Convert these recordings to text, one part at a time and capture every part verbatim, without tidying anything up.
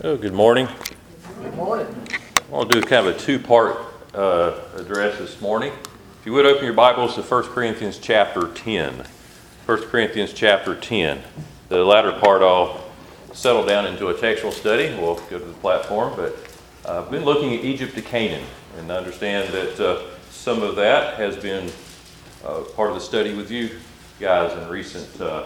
Oh, good morning. Good morning. I want to do kind of a two-part uh, address this morning. If you would open your Bibles to First Corinthians chapter ten. First Corinthians chapter ten. The latter part I'll settle down into a textual study. We'll go to the platform, but uh, I've been looking at Egypt to Canaan, and I understand that uh, some of that has been uh, part of the study with you guys in recent uh,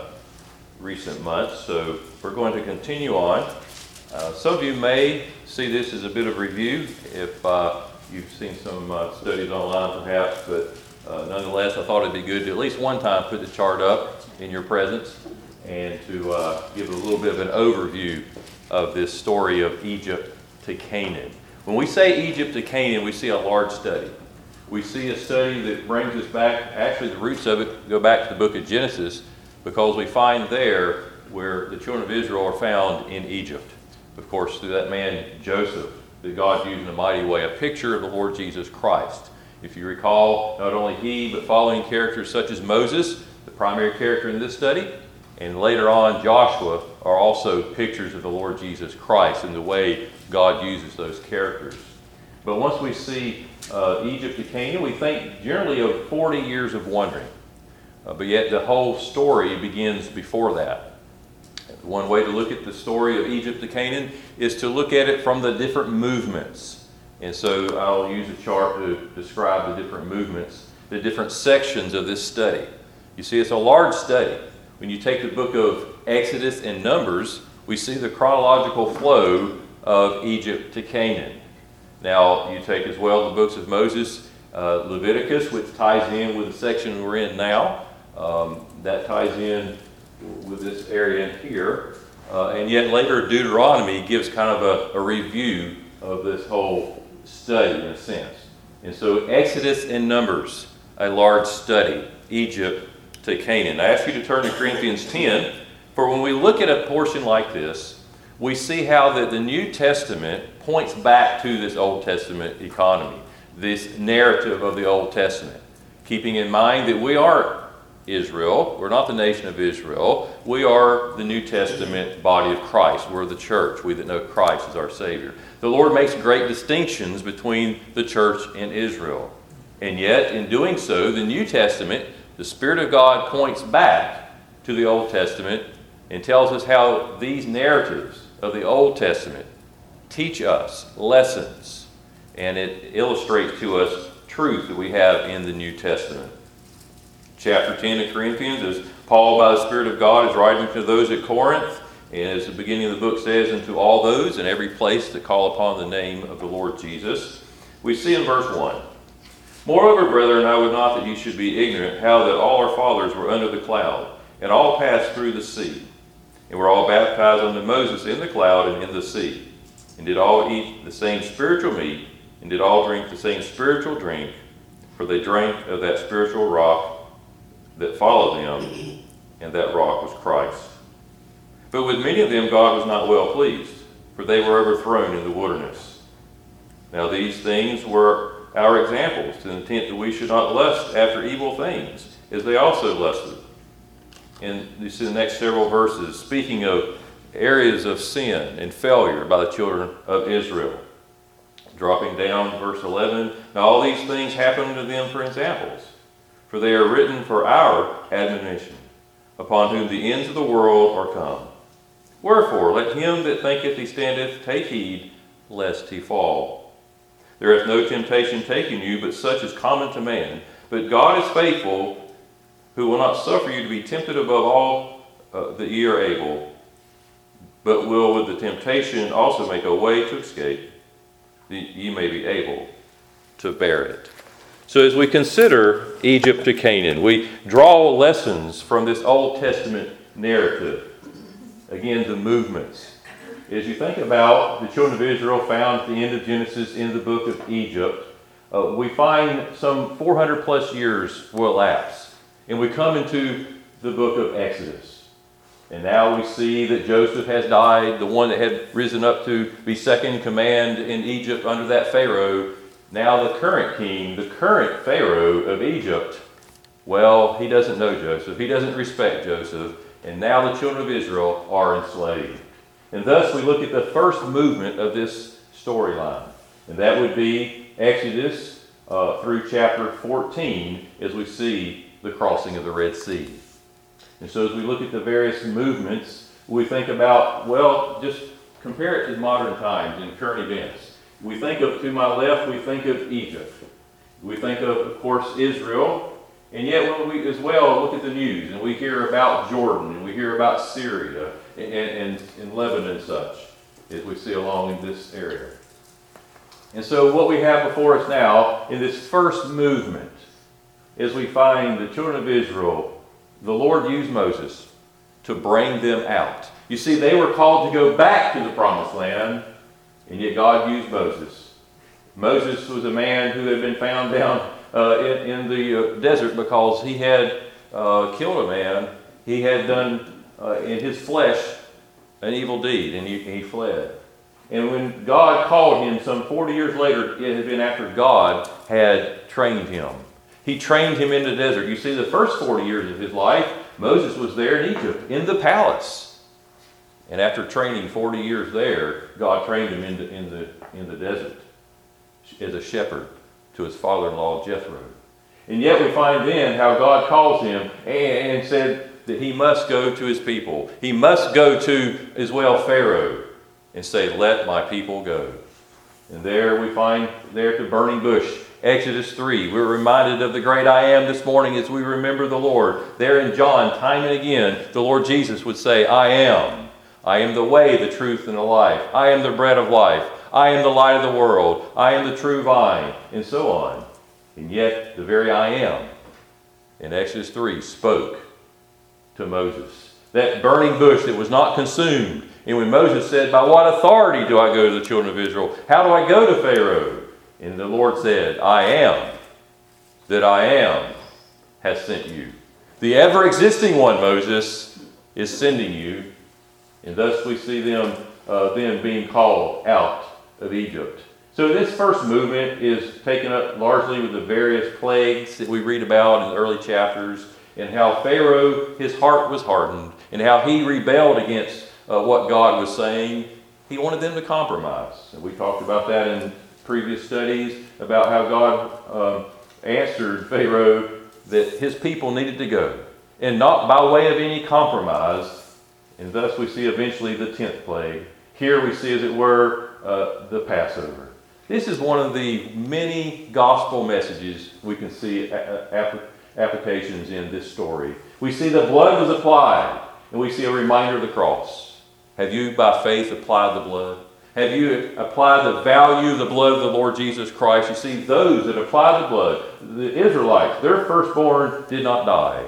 recent months. So we're going to continue on. Uh, some of you may see this as a bit of review if uh, you've seen some uh, studies online perhaps, but uh, nonetheless I thought it'd be good to at least one time put the chart up in your presence and to uh, give a little bit of an overview of this story of Egypt to Canaan. When we say Egypt to Canaan, we see a large study. We see a study that brings us back, actually the roots of it go back to the book of Genesis, because we find there where the children of Israel are found in Egypt. Of course, through that man Joseph, that God used in a mighty way, a picture of the Lord Jesus Christ. If you recall, not only he, but following characters such as Moses, the primary character in this study, and later on Joshua, are also pictures of the Lord Jesus Christ and the way God uses those characters. But once we see uh, Egypt to Canaan, we think generally of forty years of wandering. Uh, but yet the whole story begins before that. One way to look at the story of Egypt to Canaan is to look at it from the different movements. And so I'll use a chart to describe the different movements, the different sections of this study. You see, it's a large study. When you take the book of Exodus and Numbers, we see the chronological flow of Egypt to Canaan. Now, you take as well the books of Moses, uh, Leviticus, which ties in with the section we're in now. Um, that ties in with this area in here, uh, and yet later Deuteronomy gives kind of a, a review of this whole study in a sense. And so Exodus and Numbers, a large study, Egypt to Canaan. I ask you to turn to Corinthians ten, for when we look at a portion like this, we see how that the New Testament points back to this Old Testament economy, this narrative of the Old Testament, keeping in mind that we are Israel. We're not the nation of Israel. We are the New Testament body of Christ. We're the church, we that know Christ as our Savior. The Lord makes great distinctions between the church and Israel. And yet, in doing so, the New Testament, the Spirit of God points back to the Old Testament and tells us how these narratives of the Old Testament teach us lessons, and it illustrates to us truth that we have in the New Testament. Chapter ten of Corinthians, as Paul, by the Spirit of God, is writing to those at Corinth, and as the beginning of the book says, and to all those in every place that call upon the name of the Lord Jesus. We see in verse one, Moreover, brethren, I would not that you should be ignorant how that all our fathers were under the cloud, and all passed through the sea, and were all baptized unto Moses in the cloud and in the sea, and did all eat the same spiritual meat, and did all drink the same spiritual drink, for they drank of that spiritual rock that followed them, and that rock was Christ. But with many of them God was not well pleased, for they were overthrown in the wilderness. Now these things were our examples, to the intent that we should not lust after evil things, as they also lusted. And you see the next several verses, speaking of areas of sin and failure by the children of Israel. Dropping down verse eleven, Now all these things happened to them for examples, for they are written for our admonition, upon whom the ends of the world are come. Wherefore, let him that thinketh he standeth take heed, lest he fall. There hath no temptation taken you, but such is common to man. But God is faithful, who will not suffer you to be tempted above all uh, that ye are able, but will with the temptation also make a way to escape, that ye may be able to bear it. So as we consider Egypt to Canaan, we draw lessons from this Old Testament narrative. Again, the movements. As you think about the children of Israel found at the end of Genesis in the book of Egypt, uh, we find some four hundred plus years will elapse. And we come into the book of Exodus. And now we see that Joseph has died, the one that had risen up to be second in command in Egypt under that Pharaoh. Now the current king, the current Pharaoh of Egypt, well, he doesn't know Joseph. He doesn't respect Joseph. And now the children of Israel are enslaved. And thus we look at the first movement of this storyline. And that would be Exodus uh, through chapter fourteen as we see the crossing of the Red Sea. And so as we look at the various movements, we think about, well, just compare it to modern times and current events. We think of, to my left, we think of Egypt. We think of, of course, Israel. And yet when we as well look at the news and we hear about Jordan and we hear about Syria and, and, and Lebanon and such, as we see along in this area. And so what we have before us now in this first movement is we find the children of Israel, the Lord used Moses to bring them out. You see, they were called to go back to the promised land, and yet God used Moses. Moses was a man who had been found down uh, in, in the uh, desert because he had uh, killed a man. He had done uh, in his flesh an evil deed, and he, he fled. And when God called him some forty years later, it had been after God had trained him. He trained him in the desert. You see, the first forty years of his life, Moses was there in Egypt, in the palace. And after training forty years there, God trained him in the, in the, in the desert as a shepherd to his father-in-law Jethro. And yet we find then how God calls him and, and said that he must go to his people. He must go to, as well, Pharaoh and say, let my people go. And there we find, there at the burning bush, Exodus three, we're reminded of the great I am this morning as we remember the Lord. There in John, time and again, the Lord Jesus would say, I am. I am the way, the truth, and the life. I am the bread of life. I am the light of the world. I am the true vine, and so on. And yet, the very I am in Exodus three spoke to Moses. That burning bush that was not consumed. And when Moses said, by what authority do I go to the children of Israel? How do I go to Pharaoh? And the Lord said, I am, that I am, has sent you. The ever-existing one, Moses, is sending you. And thus we see them uh, then being called out of Egypt. So this first movement is taken up largely with the various plagues that we read about in the early chapters, and how Pharaoh, his heart was hardened, and how he rebelled against uh, what God was saying. He wanted them to compromise. And we talked about that in previous studies, about how God um, answered Pharaoh that his people needed to go, and not by way of any compromise. And thus we see eventually the tenth plague. Here we see, as it were, uh, the Passover. This is one of the many gospel messages we can see a- a- applications in this story. We see the blood was applied, and we see a reminder of the cross. Have you, by faith, applied the blood? Have you applied the value of the blood of the Lord Jesus Christ? You see, those that applied the blood, the Israelites, their firstborn did not die.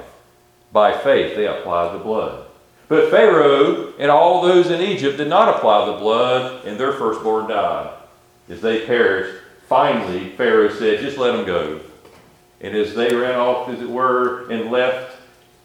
By faith, they applied the blood. But Pharaoh and all those in Egypt did not apply the blood, and their firstborn died. As they perished, finally, Pharaoh said, just let them go. And as they ran off, as it were, and left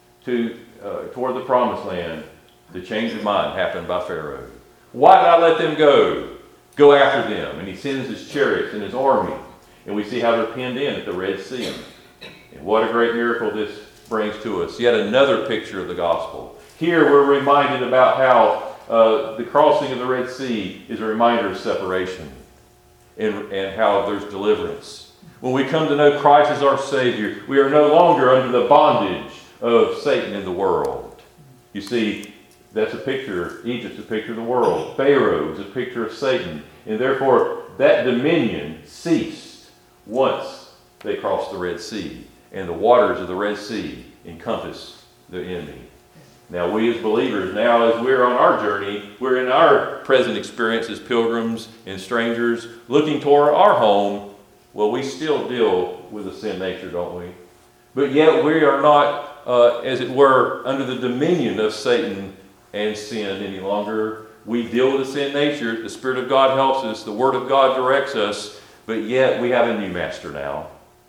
to uh, toward the promised land, the change of mind happened by Pharaoh. Why did I let them go? Go after them. And he sends his chariots and his army. And we see how they're penned in at the Red Sea. And what a great miracle this brings to us. Yet another picture of the gospel. Here we're reminded about how uh, the crossing of the Red Sea is a reminder of separation. And, and how there's deliverance. When we come to know Christ as our Savior, we are no longer under the bondage of Satan in the world. You see, that's a picture, Egypt's a picture of the world. Pharaoh is a picture of Satan. And therefore, that dominion ceased once they crossed the Red Sea. And the waters of the Red Sea encompass the enemy. Now, we as believers, now as we're on our journey, we're in our present experience as pilgrims and strangers, looking toward our home. Well, we still deal with a sin nature, don't we? But yet we are not, uh, as it were, under the dominion of Satan and sin any longer. We deal with the sin nature. The Spirit of God helps us. The Word of God directs us. But yet we have a new master now.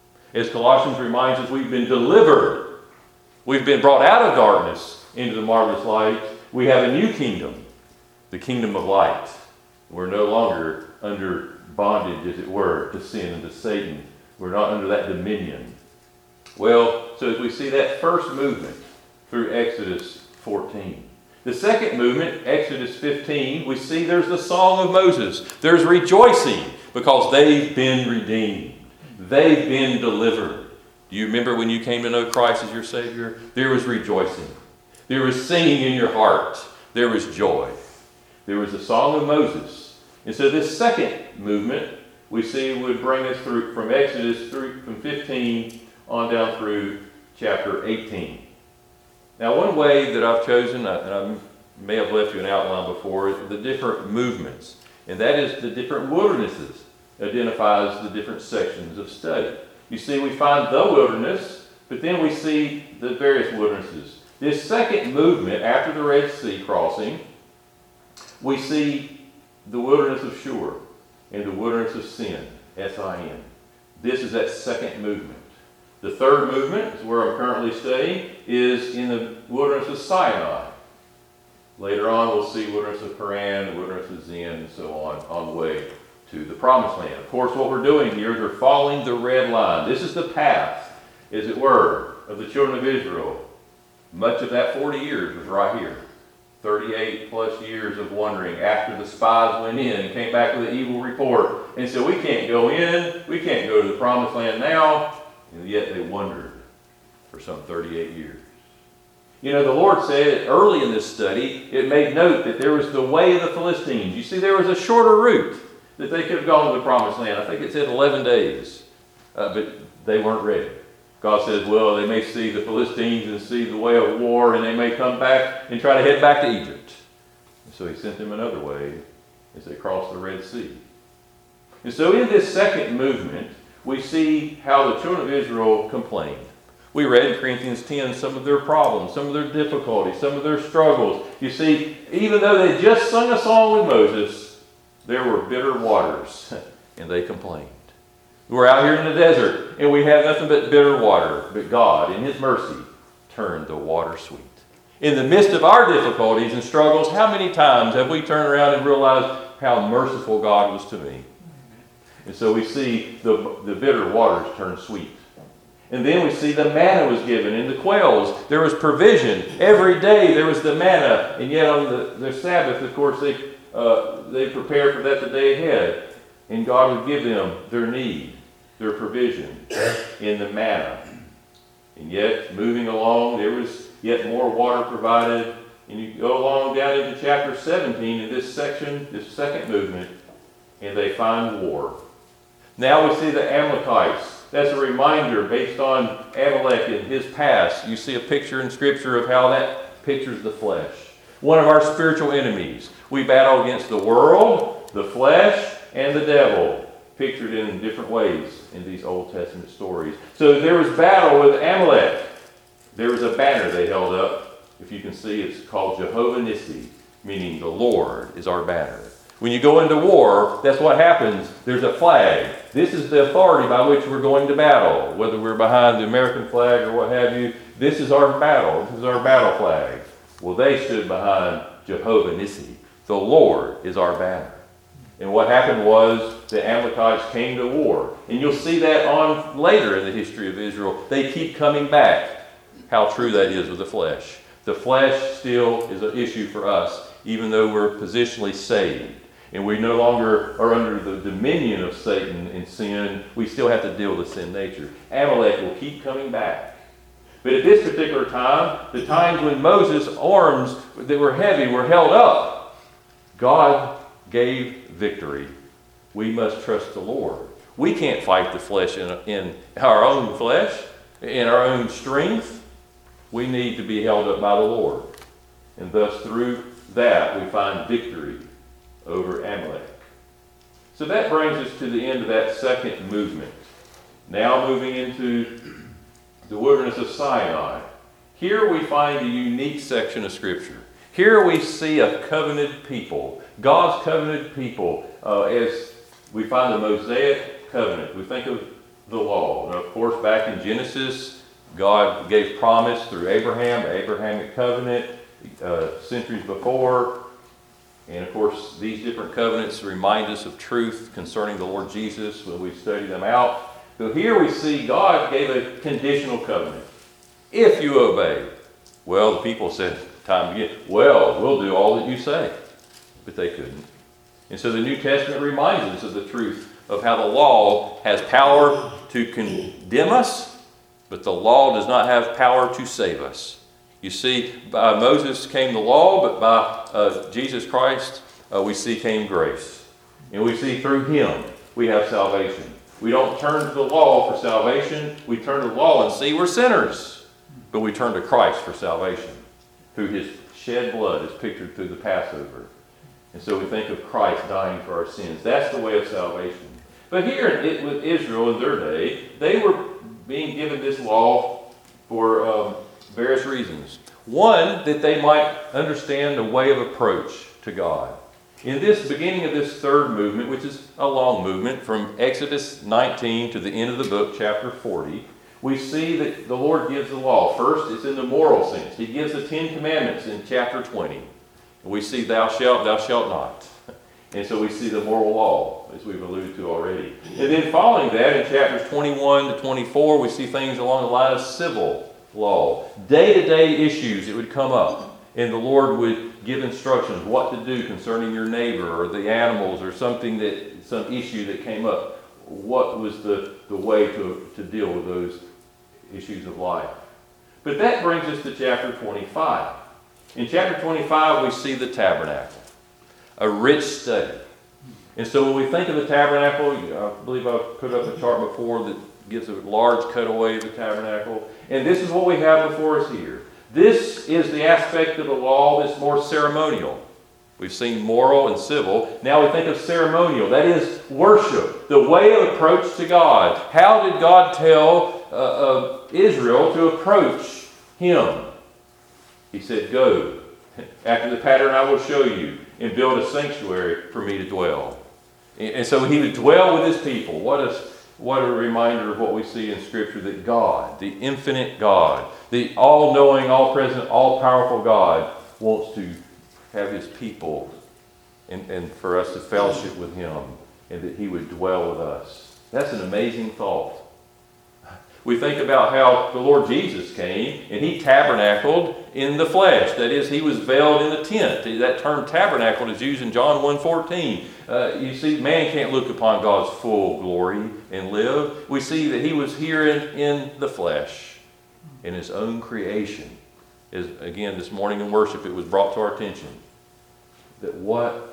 As Colossians reminds us, we've been delivered. We've been brought out of darkness into the marvelous light. We have a new kingdom, the kingdom of light. We're no longer under bondage, as it were, to sin and to Satan. We're not under that dominion. Well, so as we see that first movement through Exodus fourteen, The second movement, Exodus fifteen, we see there's the Song of Moses. There's rejoicing because they've been redeemed. They've been delivered. Do you remember when you came to know Christ as your Savior? There was rejoicing. There was singing in your heart. There was joy. There was the Song of Moses. And so this second movement we see would bring us through from Exodus through from fifteen on down through chapter eighteen. Now, one way that I've chosen, and I may have left you an outline before, is the different movements. And that is the different wildernesses identifies the different sections of study. You see, we find the wilderness, but then we see the various wildernesses. This second movement, after the Red Sea crossing, we see the wilderness of Shur and the wilderness of Sin, S I N. This is that second movement. The third movement, is where I'm currently studying, is in the wilderness of Sinai. Later on, we'll see wilderness of Paran, the wilderness of Zin, and so on, on the way to the Promised Land. Of course, what we're doing here, they're following the red line. This is the path, as it were, of the children of Israel. Much of that forty years was right here. thirty-eight plus years of wandering after the spies went in and came back with an evil report and said, we can't go in, we can't go to the Promised Land now. And yet they wandered for some thirty-eight years. You know, the Lord said early in this study, it made note that there was the way of the Philistines. You see, there was a shorter route that they could have gone to the Promised Land. I think it said eleven days, uh, but they weren't ready. God says, well, they may see the Philistines and see the way of war, and they may come back and try to head back to Egypt. And so he sent them another way as they crossed the Red Sea. And so in this second movement, we see how the children of Israel complained. We read in Corinthians ten some of their problems, some of their difficulties, some of their struggles. You see, even though they just sung a song with Moses, there were bitter waters, and they complained. We're out here in the desert, and we have nothing but bitter water. But God, in His mercy, turned the water sweet. In the midst of our difficulties and struggles, how many times have we turned around and realized how merciful God was to me? And so we see the, the bitter waters turn sweet. And then we see the manna was given and the quails. There was provision. Every day there was the manna. And yet on the, the Sabbath, of course, they, uh, they prepared for that the day ahead. And God would give them their need, their provision in the manna. And yet, moving along, there was yet more water provided. And you go along down into chapter seventeen in this section, this second movement, and they find war. Now we see the Amalekites. That's a reminder based on Amalek and his past. You see a picture in Scripture of how that pictures the flesh. One of our spiritual enemies. We battle against the world, the flesh, and the devil, pictured in different ways in these Old Testament stories. So there was battle with Amalek. There was a banner they held up. If you can see, it's called Jehovah Nissi, meaning the Lord is our banner. When you go into war, that's what happens. There's a flag. This is the authority by which we're going to battle. Whether we're behind the American flag or what have you, this is our battle. This is our battle flag. Well, they stood behind Jehovah Nissi. The Lord is our banner. And what happened was the Amalekites came to war. And you'll see that on later in the history of Israel. They keep coming back. How true that is with the flesh. The flesh still is an issue for us, even though we're positionally saved. And we no longer are under the dominion of Satan and sin. We still have to deal with sin nature. Amalek will keep coming back. But at this particular time, the times when Moses' arms that were heavy were held up, God gave victory. We must trust the Lord. We can't fight the flesh in, in our own flesh, in our own strength. We need to be held up by the Lord. And thus through that we find victory over Amalek. So that brings us to the end of that second movement. Now moving into the wilderness of Sinai. Here we find a unique section of Scripture. Here we see a covenanted people, God's covenanted people, uh, as we find the Mosaic covenant. We think of the law. And of course, back in Genesis, God gave promise through Abraham, the Abrahamic covenant, uh, centuries before. And of course, these different covenants remind us of truth concerning the Lord Jesus when we study them out. So here we see God gave a conditional covenant. If you obey. Well, the people said, time again, well, we'll do all that you say. But they couldn't. And so the New Testament reminds us of the truth of how the law has power to condemn us, but the law does not have power to save us. You see, by Moses came the law, but by uh, Jesus Christ, uh, we see came grace. And we see through him we have salvation. We don't turn to the law for salvation. We turn to the law and see we're sinners. But we turn to Christ for salvation, who his shed blood is pictured through the Passover. And so we think of Christ dying for our sins. That's the way of salvation. But here it, with Israel in their day, they were being given this law for um, various reasons. One, that they might understand a way of approach to God. In this beginning of this third movement, which is a long movement, from Exodus nineteen to the end of the book, chapter forty, we see that the Lord gives the law. First, it's in the moral sense. He gives the Ten Commandments in chapter twenty. We see thou shalt, thou shalt not. And so we see the moral law, as we've alluded to already. And then following that, in chapters twenty-one to twenty-four, we see things along the line of civil law. Day-to-day issues that would come up. And the Lord would give instructions what to do concerning your neighbor or the animals or something that, some issue that came up. What was the, the way to, to deal with those issues of life? But that brings us to chapter twenty-five. In chapter twenty-five, we see the tabernacle, a rich study. And so when we think of the tabernacle, I believe I've put up a chart before that gives a large cutaway of the tabernacle. And this is what we have before us here. This is the aspect of the law that's more ceremonial. We've seen moral and civil. Now we think of ceremonial. That is worship, the way of approach to God. How did God tell uh, uh, Israel to approach him? He said, go, after the pattern I will show you, and build a sanctuary for me to dwell. And, and so he would dwell with his people. What a, what a reminder of what we see in Scripture, that God, the infinite God, the all-knowing, all-present, all-powerful God, wants to have his people and, and for us to fellowship with him, and that he would dwell with us. That's an amazing thought. We think about how the Lord Jesus came and he tabernacled in the flesh. That is, he was veiled in a tent. That term tabernacle is used in John one fourteen. Uh, you see, man can't look upon God's full glory and live. We see that he was here in, in the flesh, in his own creation. As, again, this morning in worship, it was brought to our attention that what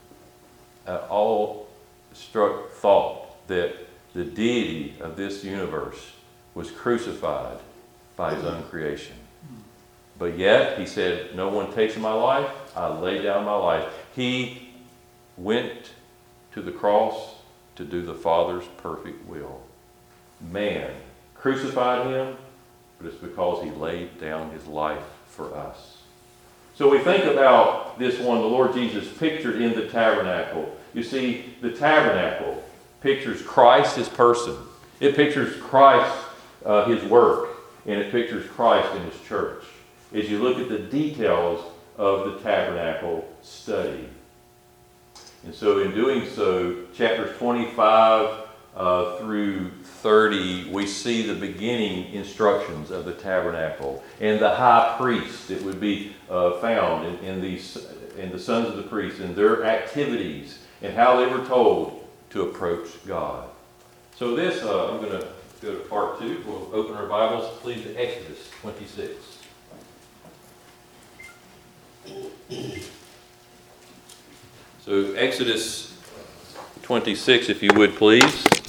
uh, all struck thought that the deity of this universe was crucified by his own creation. But yet, he said, no one takes my life, I lay down my life. He went to the cross to do the Father's perfect will. Man crucified him, but it's because he laid down his life for us. So we think about this one, the Lord Jesus pictured in the tabernacle. You see, the tabernacle pictures Christ, his person. It pictures Christ, uh, his work. And it pictures Christ in his church. As you look at the details of the tabernacle study. And so in doing so, chapters twenty-five uh, through thirty, we see the beginning instructions of the tabernacle and the high priest that would be uh, found in, in, these, in the sons of the priests and their activities and how they were told to approach God. So this, uh, I'm going to go to part two. We'll open our Bibles, please, to Exodus twenty-six. So Exodus twenty-six, if you would, please.